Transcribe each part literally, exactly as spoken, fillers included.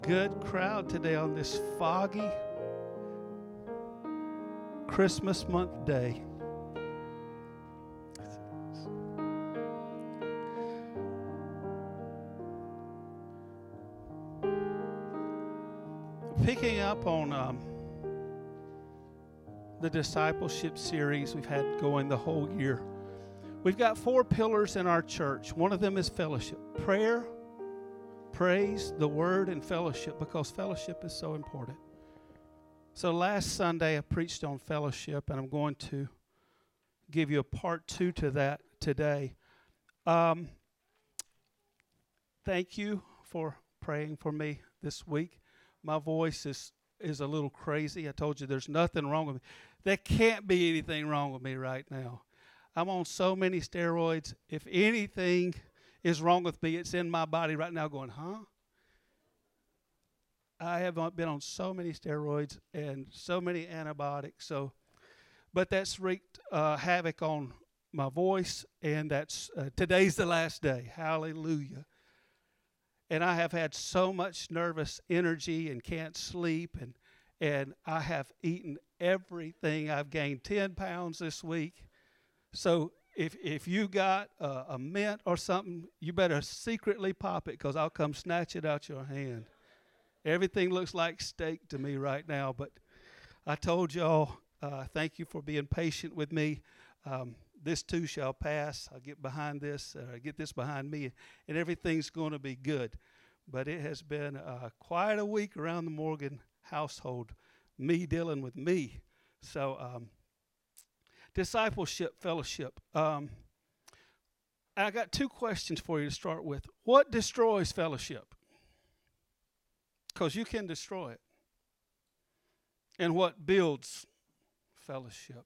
Good crowd today on this foggy Christmas month day. Picking up on um, the discipleship series we've had going the whole year. We've got four pillars in our church. One of them is fellowship. Prayer, praise, the word, and fellowship, because fellowship is so important. So last Sunday I preached on fellowship, and I'm going to give you a part two to that today. Um, thank you for praying for me this week. My voice is, is a little crazy. I told you there's nothing wrong with me. There can't be anything wrong with me right now. I'm on so many steroids. If anything is wrong with me, it's in my body right now going, huh? I have been on so many steroids and so many antibiotics. So, but that's wreaked uh, havoc on my voice, and that's uh, today's the last day. Hallelujah. And I have had so much nervous energy and can't sleep, and and I have eaten everything. I've gained ten pounds this week. So if if you got a, a mint or something, you better secretly pop it, because I'll come snatch it out your hand. Everything looks like steak to me right now, but I told y'all, uh, thank you for being patient with me. Um, this too shall pass. I'll get behind this, uh, get this behind me, and everything's going to be good. But it has been uh, quite a week around the Morgan household, me dealing with me. So, um, discipleship, fellowship. Um, I got two questions for you to start with. What destroys fellowship? Because you can destroy it. And what builds fellowship?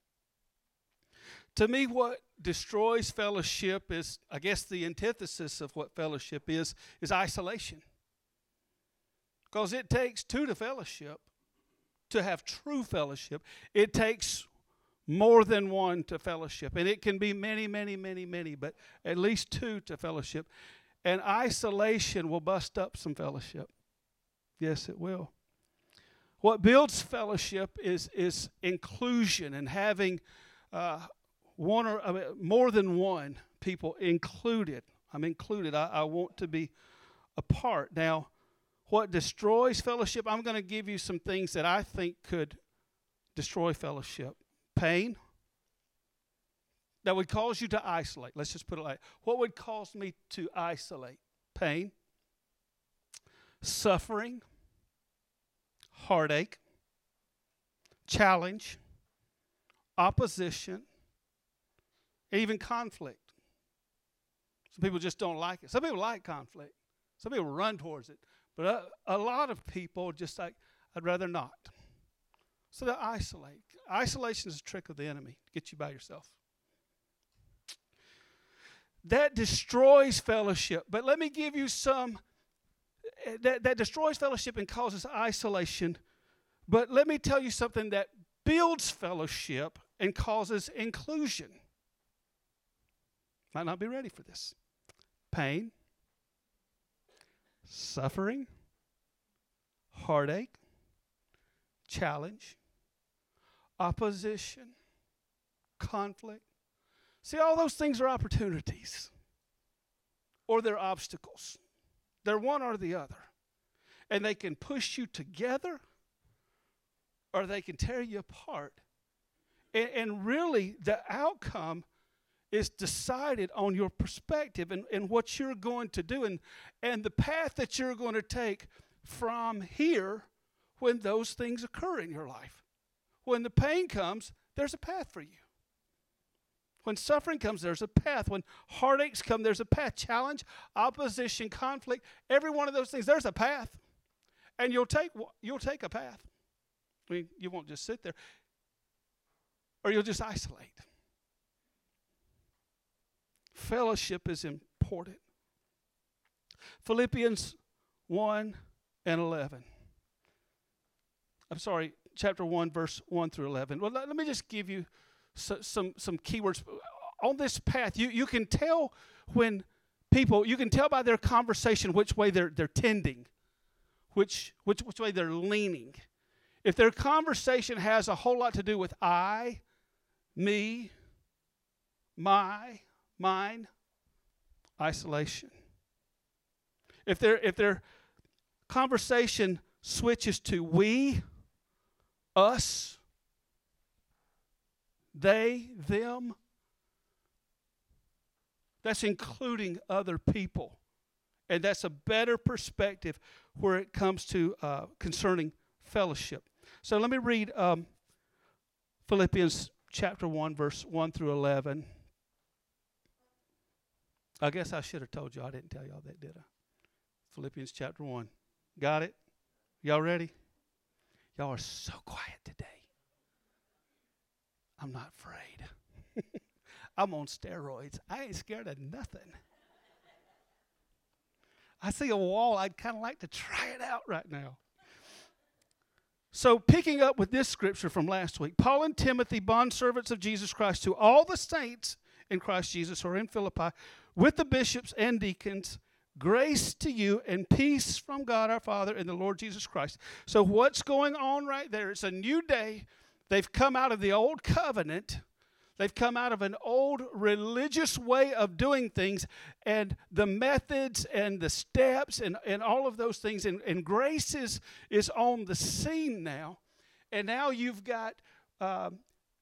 To me, what destroys fellowship is, I guess the antithesis of what fellowship is, is isolation. Because it takes two to fellowship, to have true fellowship. It takes more than one to fellowship. And it can be many, many, many, many, but at least two to fellowship. And isolation will bust up some fellowship. Yes, it will. What builds fellowship is, is inclusion and having uh, one or I mean, more than one people included. I'm included. I, I want to be a part. Now, what destroys fellowship, I'm going to give you some things that I think could destroy fellowship. Pain that would cause you to isolate. Let's just put it like, what would cause me to isolate? Pain, suffering, heartache, challenge, opposition, even conflict. Some people just don't like it. Some people like conflict. Some people run towards it. But a, a lot of people just like, I'd rather not. So they isolate. Isolation is a trick of the enemy to get you by yourself. That destroys fellowship. But let me give you some, that, that destroys fellowship and causes isolation. But let me tell you something that builds fellowship and causes inclusion. Might not be ready for this. Pain, suffering, heartache, challenge, opposition, conflict. See, all those things are opportunities, or they're obstacles. They're one or the other. And they can push you together, or they can tear you apart. And, and really, the outcome is decided on your perspective and, and what you're going to do and, and the path that you're going to take from here when those things occur in your life. When the pain comes, there's a path for you. When suffering comes, there's a path. When heartaches come, there's a path. Challenge, opposition, conflict, every one of those things, there's a path. And you'll take you'll take a path. I mean, you won't just sit there. Or you'll just isolate. Fellowship is important. Philippians one and eleven. I'm sorry, chapter one, verse one through eleven. Well, let, let me just give you so, some, some keywords. On this path, you, you can tell when people, you can tell by their conversation which way they're, they're tending. which, which, which way they're leaning. If their conversation has a whole lot to do with I, me, my, mine, isolation. If their if their conversation switches to we, us, they, them, that's including other people. And that's a better perspective where it comes to uh, concerning fellowship. So let me read um, Philippians chapter one, verse one through eleven. I guess I should have told you. I didn't tell y'all that, did I? Philippians chapter one. Got it? Y'all ready? Y'all are so quiet today. I'm not afraid. I'm on steroids. I ain't scared of nothing. I see a wall. I'd kind of like to try it out right now. So picking up with this scripture from last week, Paul and Timothy, bondservants of Jesus Christ, to all the saints in Christ Jesus who are in Philippi, with the bishops and deacons, grace to you and peace from God our Father and the Lord Jesus Christ. So what's going on right there? It's a new day. They've come out of the old covenant. They've come out of an old religious way of doing things, and the methods and the steps and, and all of those things. And, and grace is, is on the scene now. And now you've got uh,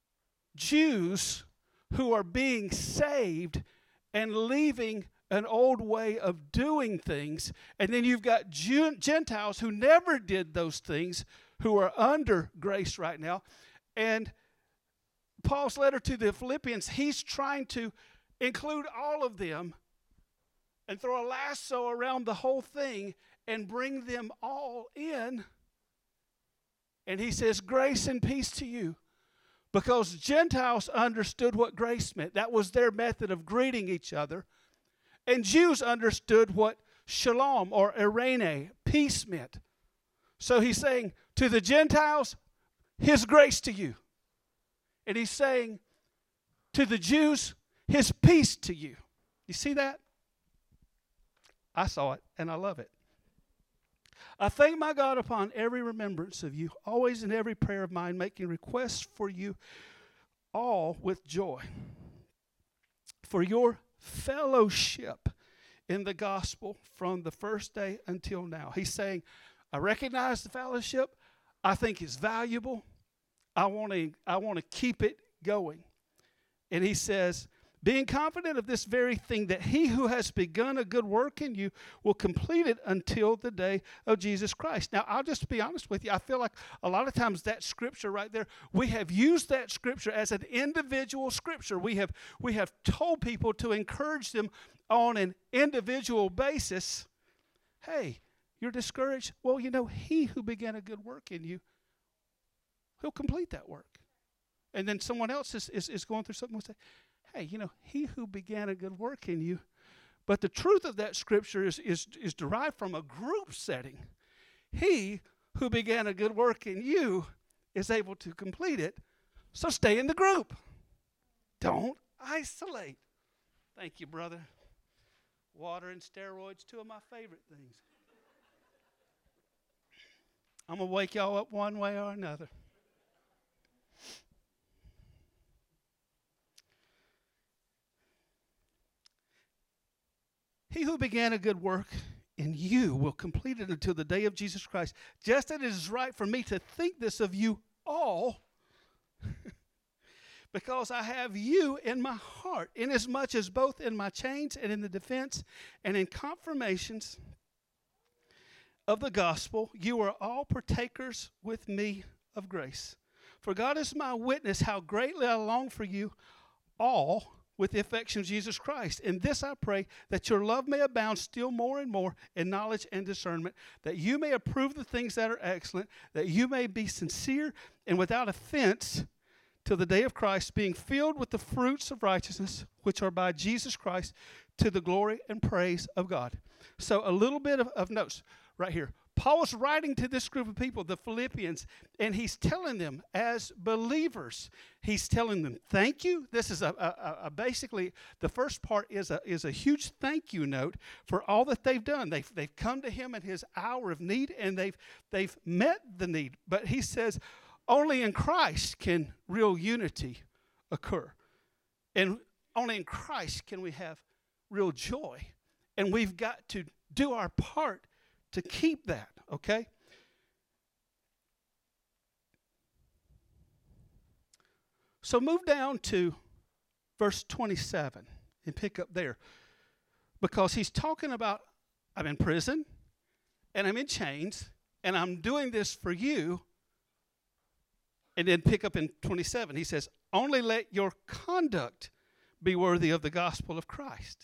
Jews who are being saved and leaving an old way of doing things. And then you've got Gentiles who never did those things, who are under grace right now. And Paul's letter to the Philippians, he's trying to include all of them and throw a lasso around the whole thing and bring them all in. And he says, grace and peace to you. Because Gentiles understood what grace meant. That was their method of greeting each other. And Jews understood what shalom or eirene, peace, meant. So he's saying to the Gentiles, his grace to you. And he's saying to the Jews, his peace to you. You see that? I saw it, and I love it. I thank my God upon every remembrance of you, always in every prayer of mine, making requests for you all with joy, for your fellowship in the gospel from the first day until now. He's saying, I recognize the fellowship. I think it's valuable. I want to I want to keep it going. And he says, being confident of this very thing, that he who has begun a good work in you will complete it until the day of Jesus Christ. Now, I'll just be honest with you. I feel like a lot of times that scripture right there, we have used that scripture as an individual scripture. We have, we have told people to encourage them on an individual basis. Hey, you're discouraged? Well, you know, he who began a good work in you, he'll complete that work. And then someone else is, is, is going through something and say, hey, you know, he who began a good work in you. But the truth of that scripture is, is, is derived from a group setting. He who began a good work in you is able to complete it. So stay in the group. Don't isolate. Thank you, brother. Water and steroids, two of my favorite things. I'm going to wake y'all up one way or another. He who began a good work in you will complete it until the day of Jesus Christ. Just as it is right for me to think this of you all, because I have you in my heart, inasmuch as both in my chains and in the defense and in confirmations of the gospel, you are all partakers with me of grace. For God is my witness how greatly I long for you all with the affection of Jesus Christ. In this I pray, that your love may abound still more and more in knowledge and discernment, that you may approve the things that are excellent, that you may be sincere and without offense till the day of Christ, being filled with the fruits of righteousness, which are by Jesus Christ, to the glory and praise of God. So a little bit of, of notes right here. Paul was writing to this group of people, the Philippians, and he's telling them as believers, he's telling them, thank you. This is a, a, a basically, the first part is a, is a huge thank you note for all that they've done. They've, they've come to him in his hour of need, and they've, they've met the need. But he says, only in Christ can real unity occur. And only in Christ can we have real joy. And we've got to do our part to keep that, okay? So move down to verse twenty-seven and pick up there. Because he's talking about, I'm in prison, and I'm in chains, and I'm doing this for you. And then pick up in twenty-seven. He says, only let your conduct be worthy of the gospel of Christ.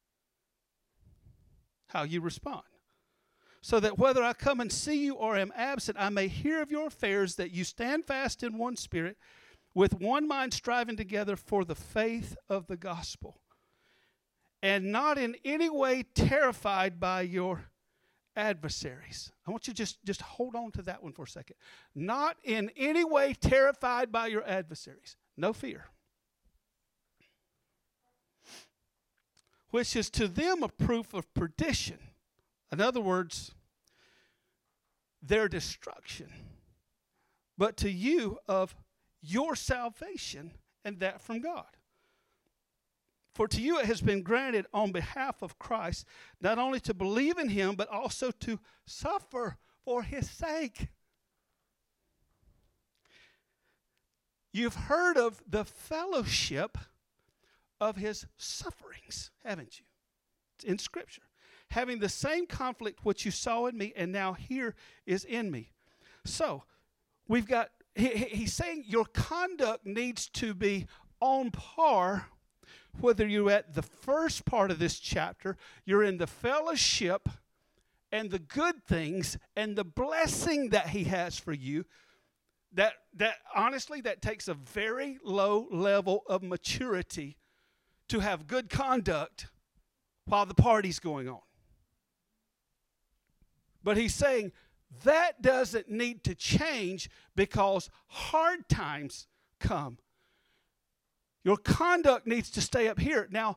How you respond. So that whether I come and see you or am absent, I may hear of your affairs, that you stand fast in one spirit, with one mind striving together for the faith of the gospel, and not in any way terrified by your adversaries. I want you to just, just hold on to that one for a second. Not in any way terrified by your adversaries. No fear. Which is to them a proof of perdition. In other words, their destruction. But to you of your salvation, and that from God. For to you it has been granted on behalf of Christ, not only to believe in him, but also to suffer for his sake. You've heard of the fellowship of his sufferings, haven't you? It's in Scripture. Having the same conflict which you saw in me, and now here is in me. So, we've got, he, he's saying your conduct needs to be on par, whether you're at the first part of this chapter, you're in the fellowship and the good things and the blessing that he has for you. That, that honestly, that takes a very low level of maturity to have good conduct while the party's going on. But he's saying that doesn't need to change because hard times come. Your conduct needs to stay up here. Now,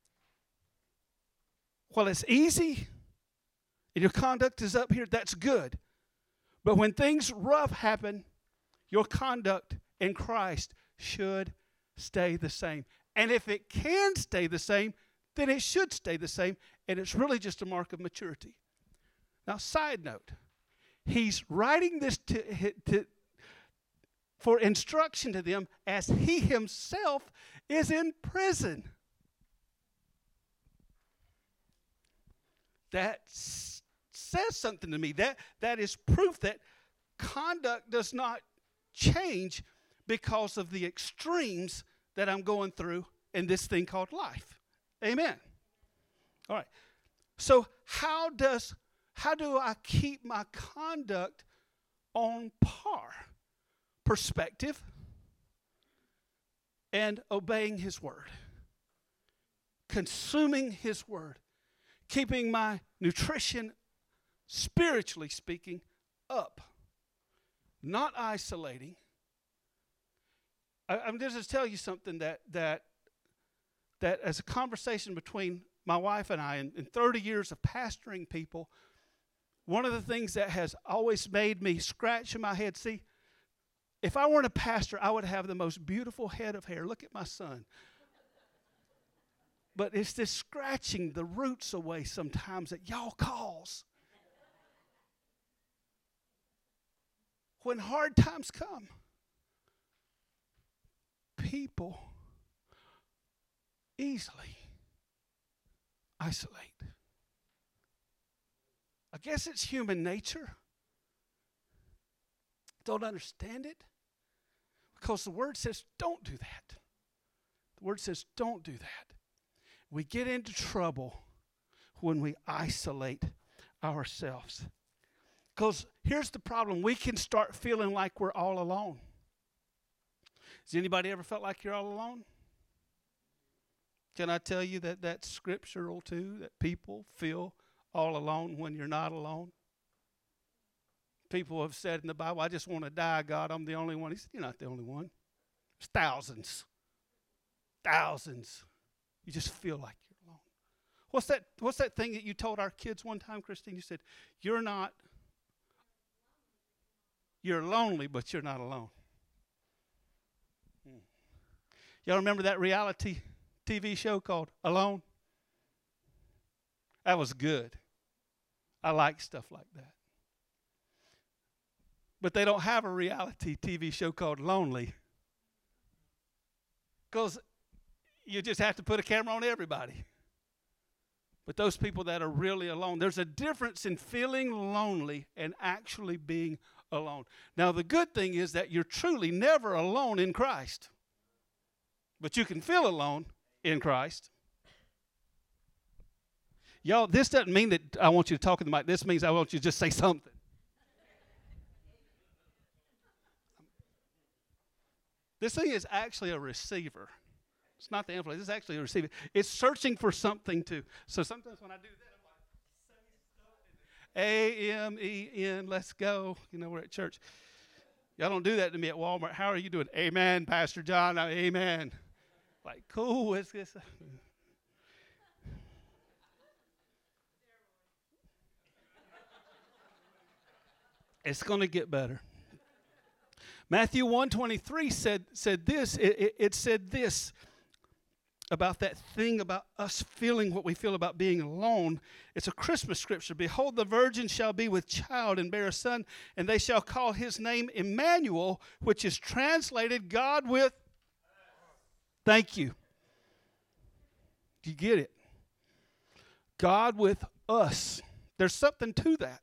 while it's easy and your conduct is up here, that's good. But when things rough happen, your conduct in Christ should stay the same. And if it can stay the same, then it should stay the same. And it's really just a mark of maturity. Now, side note, he's writing this to, to, for instruction to them as he himself is in prison. That s- says something to me. That, that is proof that conduct does not change because of the extremes that I'm going through in this thing called life. Amen. All right. So how does how do I keep my conduct on par? Perspective and obeying his word. Consuming his word. Keeping my nutrition, spiritually speaking, up. Not isolating. I, I'm just to tell you something that that that as a conversation between my wife and I in, in thirty years of pastoring people, one of the things that has always made me scratch in my head, see, if I weren't a pastor, I would have the most beautiful head of hair. Look at my son. But it's this scratching the roots away sometimes that y'all cause. When hard times come, people easily isolate. I guess it's human nature. Don't understand it. Because the word says don't do that. The word says don't do that. We get into trouble when we isolate ourselves. Because here's the problem. We can start feeling like we're all alone. Has anybody ever felt like you're all alone? Can I tell you that that's scriptural too, that people feel all alone when you're not alone? People have said in the Bible, I just want to die, God. I'm the only one. He said, you're not the only one. There's thousands. Thousands. You just feel like you're alone. What's that, what's that thing that you told our kids one time, Christine? You said, you're not, you're lonely, but you're not alone. Hmm. Y'all remember that reality T V show called Alone? That was good. I like stuff like that. But they don't have a reality T V show called Lonely. Because you just have to put a camera on everybody. But those people that are really alone, there's a difference in feeling lonely and actually being alone. Now, the good thing is that you're truly never alone in Christ. But you can feel alone in Christ. Y'all, this doesn't mean that I want you to talk in the mic. This means I want you to just say something. This thing is actually a receiver. It's not the amplifier. This is actually a receiver. It's searching for something to. So sometimes when I do that, I'm like, A M E N, let's go. You know, we're at church. Y'all don't do that to me at Walmart. How are you doing? Amen, Pastor John. Amen. Like, cool. It's, it's, it's going to get better. Matthew one twenty-three said said this. It, it, it said this about that thing about us feeling what we feel about being alone. It's a Christmas scripture. Behold, the virgin shall be with child and bear a son, and they shall call his name Emmanuel, which is translated God with. Thank you. Do you get it? God with us. There's something to that.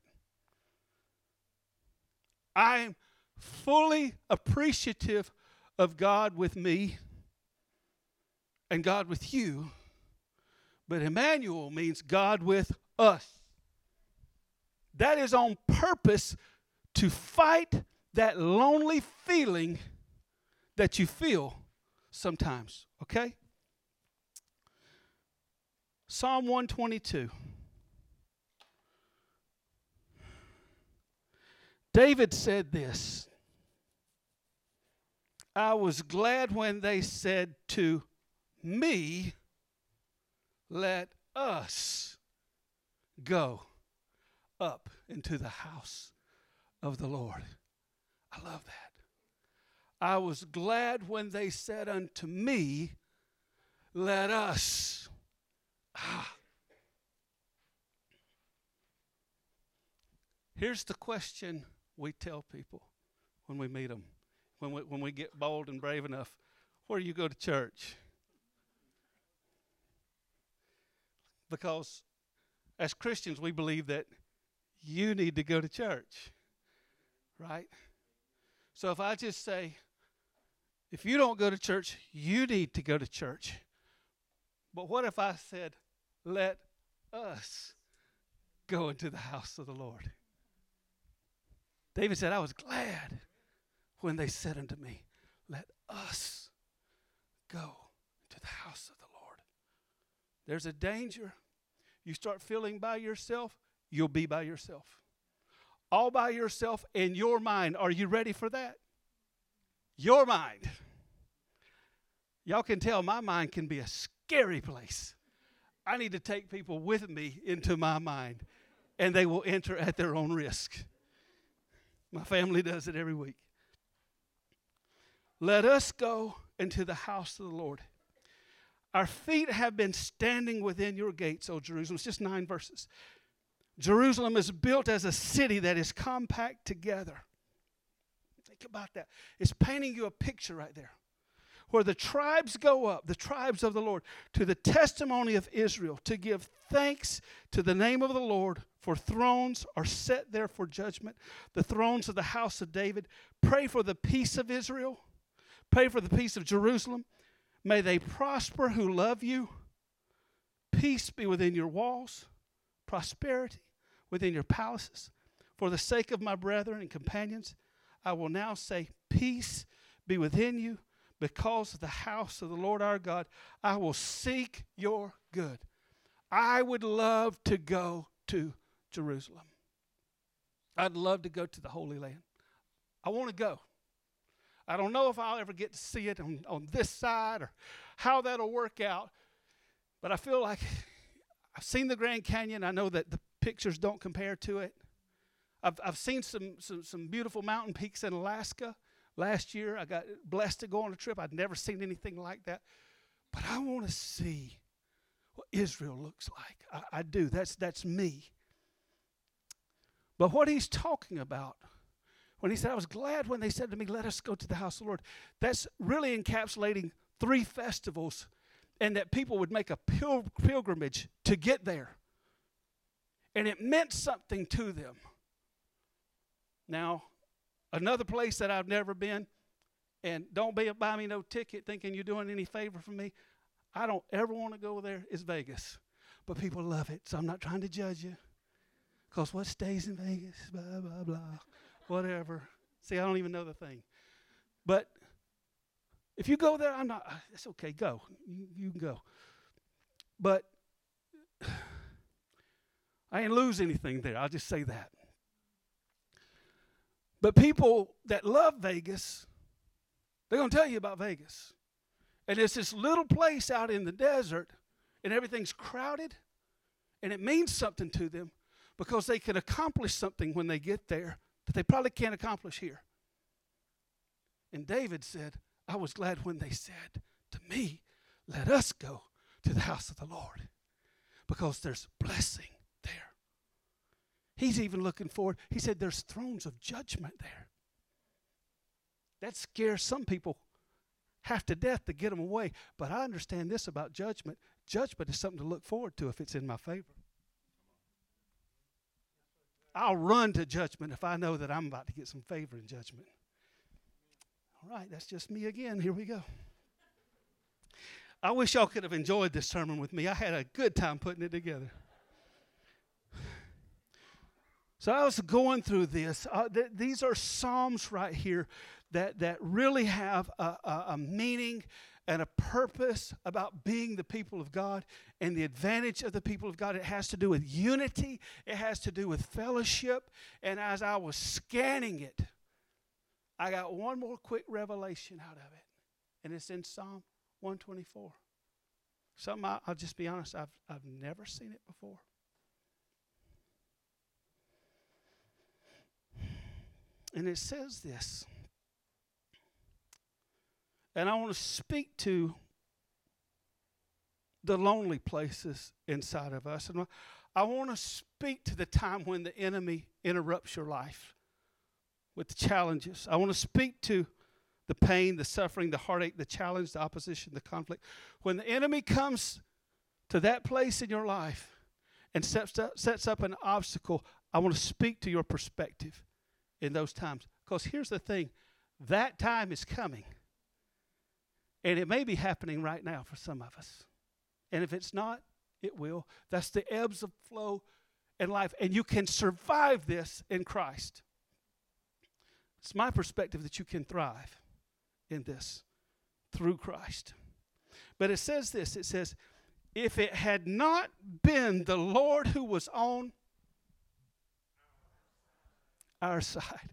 I'm fully appreciative of God with me and God with you, but Emmanuel means God with us. That is on purpose to fight that lonely feeling that you feel sometimes, okay? Psalm one twenty-two. David said this, I was glad when they said to me, let us go up into the house of the Lord. I love that. I was glad when they said unto me, let us. Ah. Here's the question we tell people when we meet them, when we, when we get bold and brave enough. Where do you go to church? Because as Christians, we believe that you need to go to church, right? So if I just say, if you don't go to church, you need to go to church. But what if I said, let us go into the house of the Lord? David said, I was glad when they said unto me, let us go to the house of the Lord. There's a danger. You start feeling by yourself, you'll be by yourself. All by yourself in your mind. Are you ready for that? Your mind. Y'all can tell my mind can be a scary place. I need to take people with me into my mind, and they will enter at their own risk. My family does it every week. Let us go into the house of the Lord. Our feet have been standing within your gates, O Jerusalem. It's just nine verses. Jerusalem is built as a city that is compact together. Think about that. It's painting you a picture right there. Where the tribes go up, the tribes of the Lord, to the testimony of Israel, to give thanks to the name of the Lord, for thrones are set there for judgment, the thrones of the house of David. Pray for the peace of Israel. Pray for the peace of Jerusalem. May they prosper who love you. Peace be within your walls, prosperity within your palaces. For the sake of my brethren and companions, I will now say, peace be within you. Because of the house of the Lord our God, I will seek your good. I would love to go to Jerusalem. I'd love to go to the Holy Land. I want to go. I don't know if I'll ever get to see it on, on this side or how that'll work out. But I feel like I've seen the Grand Canyon. I know that the pictures don't compare to it. I've I've seen some some, some beautiful mountain peaks in Alaska. Last year, I got blessed to go on a trip. I'd never seen anything like that. But I want to see what Israel looks like. I, I do. That's that's me. But what he's talking about, when he said, I was glad when they said to me, let us go to the house of the Lord, that's really encapsulating three festivals, and that people would make a pil- pilgrimage to get there. And it meant something to them. Now, another place that I've never been, and don't be, buy me no ticket thinking you're doing any favor for me, I don't ever want to go there, is Vegas. But people love it, so I'm not trying to judge you. Because what stays in Vegas, blah, blah, blah, whatever. See, I don't even know the thing. But if you go there, I'm not, it's okay, go. You, you can go. But I ain't lose anything there. I'll just say that. But people that love Vegas, they're going to tell you about Vegas. And it's this little place out in the desert, and everything's crowded, and it means something to them because they can accomplish something when they get there that they probably can't accomplish here. And David said, I was glad when they said to me, let us go to the house of the Lord, because there's blessing there. He's even looking forward. He said there's thrones of judgment there. That scares some people half to death to get them away. But I understand this about judgment. Judgment is something to look forward to if it's in my favor. I'll run to judgment if I know that I'm about to get some favor in judgment. All right, that's just me again. Here we go. I wish y'all could have enjoyed this sermon with me. I had a good time putting it together. So I was going through this. Uh, th- these are Psalms right here that, that really have a, a, a meaning and a purpose about being the people of God and the advantage of the people of God. It has to do with unity. It has to do with fellowship. And as I was scanning it, I got one more quick revelation out of it. And it's in Psalm one twenty-four. Something I, I'll just be honest, I've, I've never seen it before. And it says this. And I want to speak to the lonely places inside of us. And I want to speak to the time when the enemy interrupts your life with the challenges. I want to speak to the pain, the suffering, the heartache, the challenge, the opposition, the conflict. When the enemy comes to that place in your life and sets up, sets up an obstacle, I want to speak to your perspective in those times. Because here's the thing, that time is coming. And it may be happening right now for some of us. And if it's not, it will. That's the ebbs of flow in life. And you can survive this in Christ. It's my perspective that you can thrive in this through Christ. But it says this, it says, if it had not been the Lord who was on our side.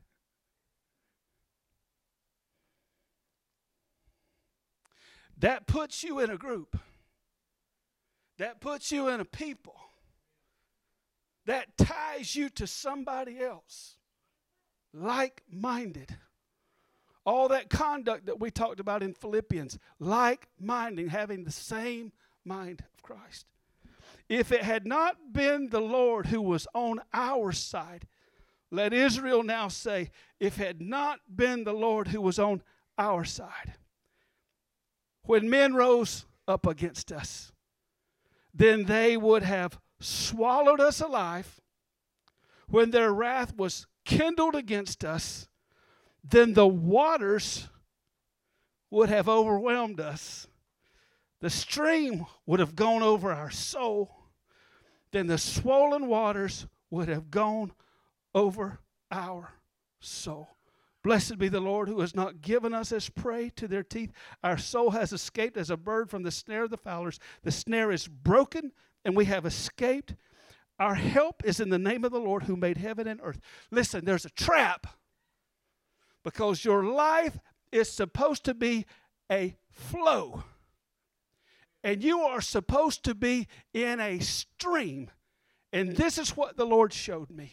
That puts you in a group. That puts you in a people. That ties you to somebody else. Like-minded. All that conduct that we talked about in Philippians. Like-minded, having the same mind of Christ. If it had not been the Lord who was on our side, let Israel now say, if it had not been the Lord who was on our side. When men rose up against us, then they would have swallowed us alive. When their wrath was kindled against us, then the waters would have overwhelmed us. The stream would have gone over our soul. Then the swollen waters would have gone over our soul. Blessed be the Lord who has not given us as prey to their teeth. Our soul has escaped as a bird from the snare of the fowlers. The snare is broken and we have escaped. Our help is in the name of the Lord who made heaven and earth. Listen, there's a trap because your life is supposed to be a flow. And you are supposed to be in a stream. And this is what the Lord showed me.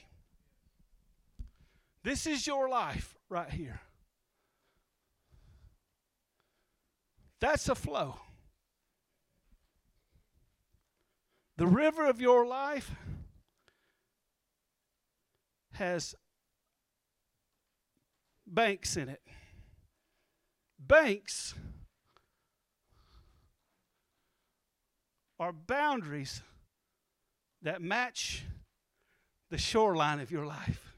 This is your life right here. That's a flow. The river of your life has banks in it. Banks are boundaries that match the shoreline of your life.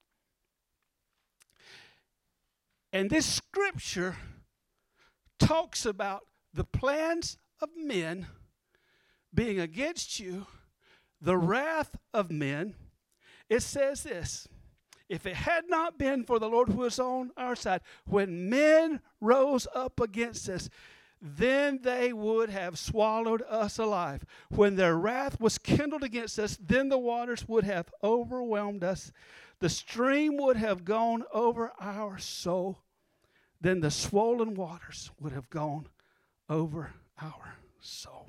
And this scripture talks about the plans of men being against you, the wrath of men. It says this: if it had not been for the Lord who is on our side, when men rose up against us, then they would have swallowed us alive. When their wrath was kindled against us, then the waters would have overwhelmed us. The stream would have gone over our soul. Then the swollen waters would have gone over our soul.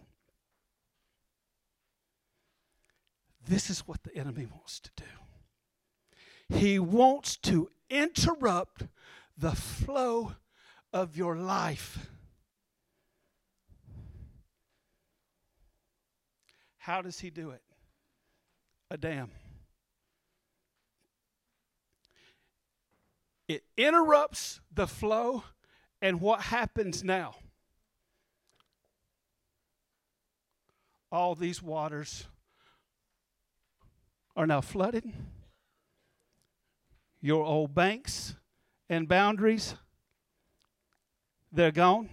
This is what the enemy wants to do. He wants to interrupt the flow of your life. How does he do it? A dam. It interrupts the flow, and what happens now? All these waters are now flooded. Your old banks and boundaries, they're gone.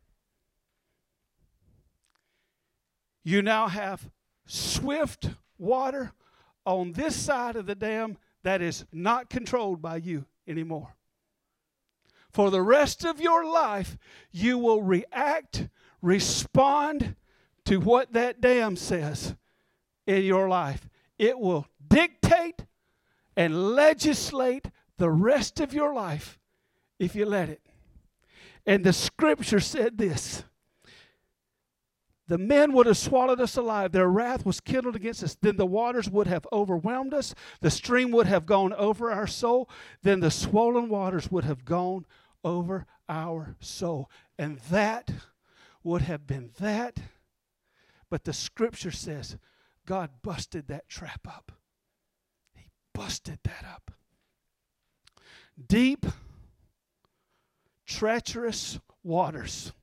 You now have swift water on this side of the dam that is not controlled by you anymore. For the rest of your life, you will react, respond to what that dam says in your life. It will dictate and legislate the rest of your life if you let it. And the scripture said this: the men would have swallowed us alive. Their wrath was kindled against us. Then the waters would have overwhelmed us. The stream would have gone over our soul. Then the swollen waters would have gone over our soul. And that would have been that. But the scripture says God busted that trap up. He busted that up. Deep, treacherous waters.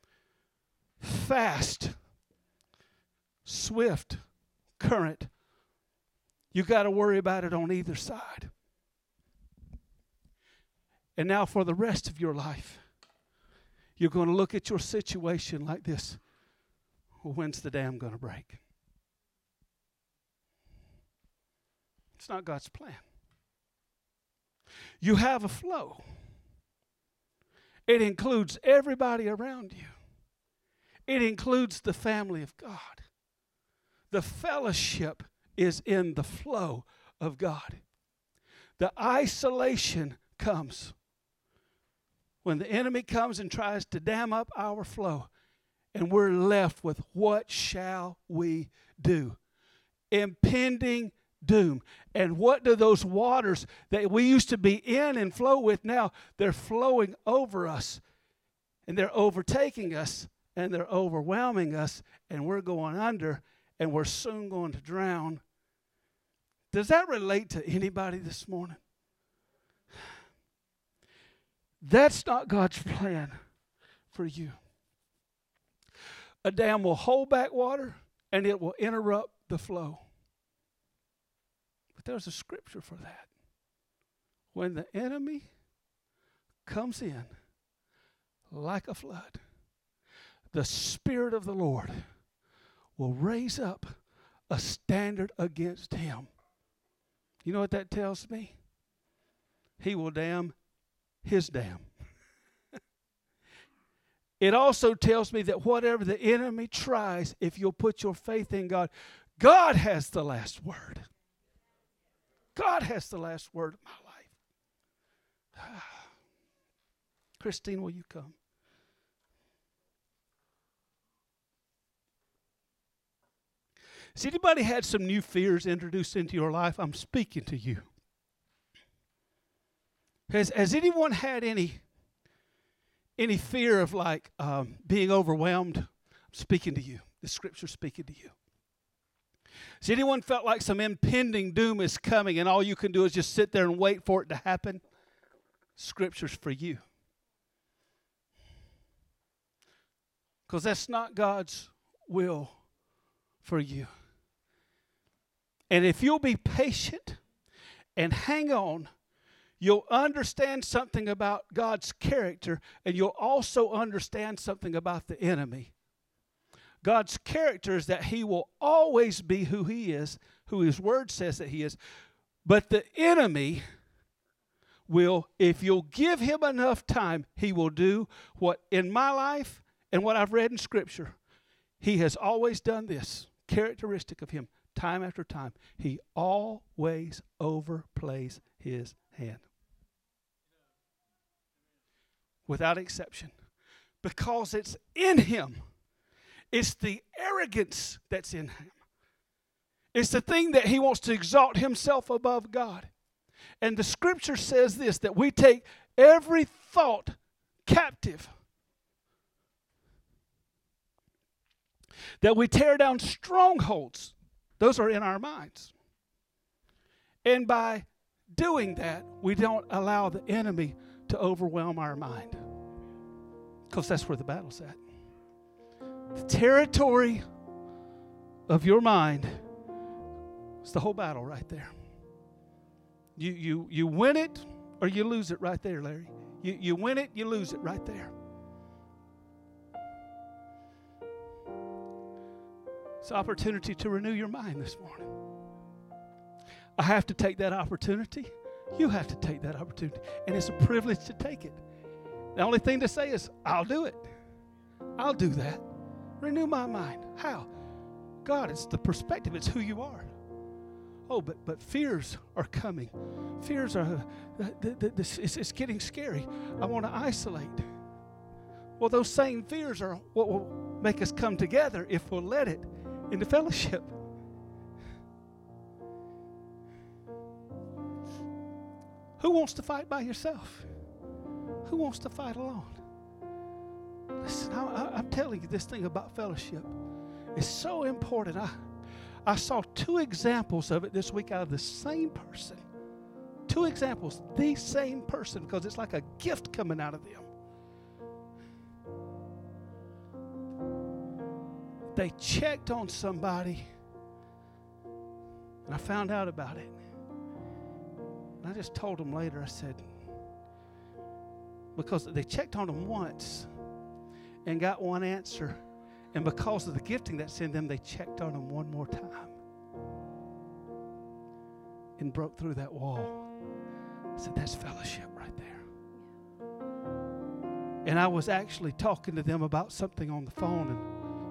Fast, swift current. You got to worry about it on either side. And now for the rest of your life, you're going to look at your situation like this. Well, when's the dam going to break? It's not God's plan. You have a flow. It includes everybody around you. It includes the family of God. The fellowship is in the flow of God. The isolation comes when the enemy comes and tries to dam up our flow, and we're left with what shall we do? Impending doom. And what do those waters that we used to be in and flow with now, they're flowing over us, and they're overtaking us, and they're overwhelming us, and we're going under, and we're soon going to drown. Does that relate to anybody this morning? That's not God's plan for you. A dam will hold back water, and it will interrupt the flow. But there's a scripture for that. When the enemy comes in like a flood, the Spirit of the Lord will raise up a standard against him. You know what that tells me? He will dam his dam. It also tells me that whatever the enemy tries, if you'll put your faith in God, God has the last word. God has the last word of my life. Christine, will you come? Has anybody had some new fears introduced into your life? I'm speaking to you. Has, has anyone had any, any fear of like um, being overwhelmed? I'm speaking to you. The scripture's speaking to you. Has anyone felt like some impending doom is coming and all you can do is just sit there and wait for it to happen? Scripture's for you. Because that's not God's will for you. And if you'll be patient and hang on, you'll understand something about God's character, and you'll also understand something about the enemy. God's character is that he will always be who he is, who his word says that he is. But the enemy will, if you'll give him enough time, he will do what in my life and what I've read in Scripture, he has always done this, characteristic of him, time after time. He always overplays his hand. Without exception. Because it's in him. It's the arrogance that's in him. It's the thing that he wants to exalt himself above God. And the scripture says this, that we take every thought captive. That we tear down strongholds. Those are in our minds. And by doing that, we don't allow the enemy to overwhelm our mind. Because that's where the battle's at. The territory of your mind is the whole battle right there. You you you win it or you lose it right there, Larry. You you win it, you lose it right there. It's an opportunity to renew your mind this morning. I have to take that opportunity. You have to take that opportunity. And it's a privilege to take it. The only thing to say is, I'll do it. I'll do that. Renew my mind. How? God, it's the perspective. It's who you are. Oh, but but fears are coming. Fears are, uh, th- th- this, it's, it's getting scary. I want to isolate. Well, those same fears are what will make us come together if we'll let it into fellowship. Who wants to fight by yourself? Who wants to fight alone? Listen, I, I, I'm telling you, this thing about fellowship is so important. I, I saw two examples of it this week out of the same person. Two examples, the same person, because it's like a gift coming out of them. They checked on somebody, and I found out about it. And I just told them later, I said, because they checked on them once and got one answer, and because of the gifting that's in them, they checked on them one more time and broke through that wall. I said, that's fellowship right there. And I was actually talking to them about something on the phone, and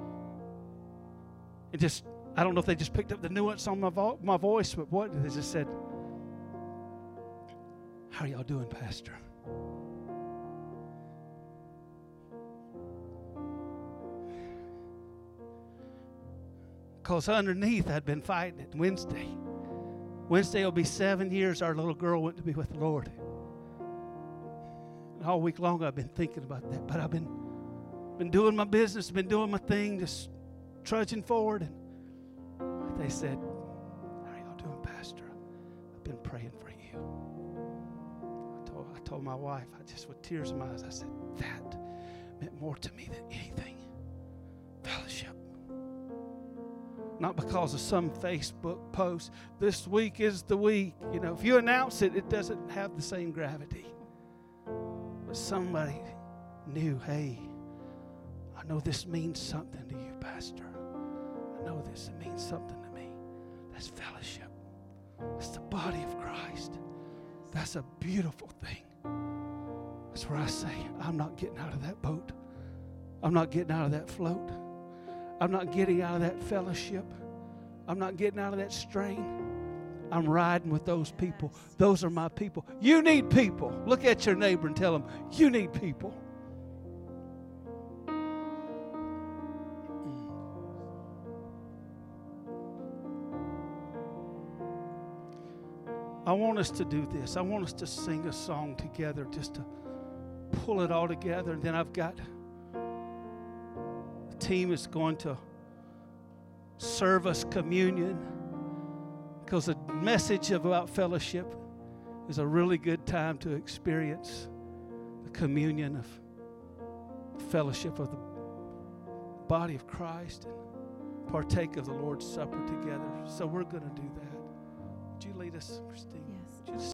it just, I don't know if they just picked up the nuance on my, vo- my voice, but what? They just said, how are y'all doing, Pastor? Because underneath I'd been fighting it Wednesday. Wednesday will be seven years our little girl went to be with the Lord. And all week long I've been thinking about that. But I've been, been doing my business, been doing my thing, just trudging forward. And they said, how are y'all doing, Pastor? I've been praying for you. I told, I told my wife, I just with tears in my eyes, I said, that meant more to me than anything. Fellowship. Not because of some Facebook post. This week is the week. You know, if you announce it, it doesn't have the same gravity. But somebody knew, hey, I know this means something to you, Pastor. I know this means something to me. That's fellowship. It's the body of Christ. That's a beautiful thing. That's where I say, I'm not getting out of that boat. I'm not getting out of that float. I'm not getting out of that fellowship I'm not getting out of that strain. I'm riding with those people. Those are my people. You need people. Look at your neighbor and tell them, you need people. I want us to do this. I want us to sing a song together just to pull it all together. And then I've got a team that's going to serve us communion, because the message about fellowship is a really good time to experience the communion of fellowship of the body of Christ and partake of the Lord's Supper together. So we're going to do that. Would you lead us, Christine? Yes. Would you just